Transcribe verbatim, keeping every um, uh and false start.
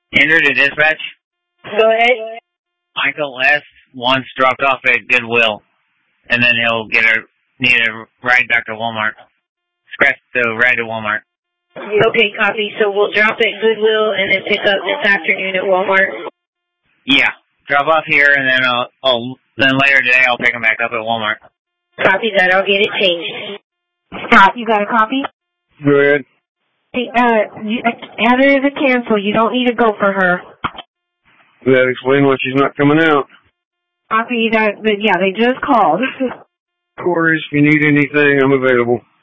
Enter to dispatch. Go ahead. Michael S. wants dropped off at Goodwill, and then he'll get a need a ride back to Walmart. Scratch the ride to Walmart. Okay, copy. So we'll drop at Goodwill and then pick up this afternoon at Walmart. Yeah, drop off here, and then I'll, I'll then later today I'll pick him back up at Walmart. Copy that. I'll get it changed. Scott, you got a copy? Go ahead. Hey, uh, you, add her as a cancel. You don't need to go for her. That explain why she's not coming out. Copy that. Yeah, they just called. Corey, if you need anything, I'm available.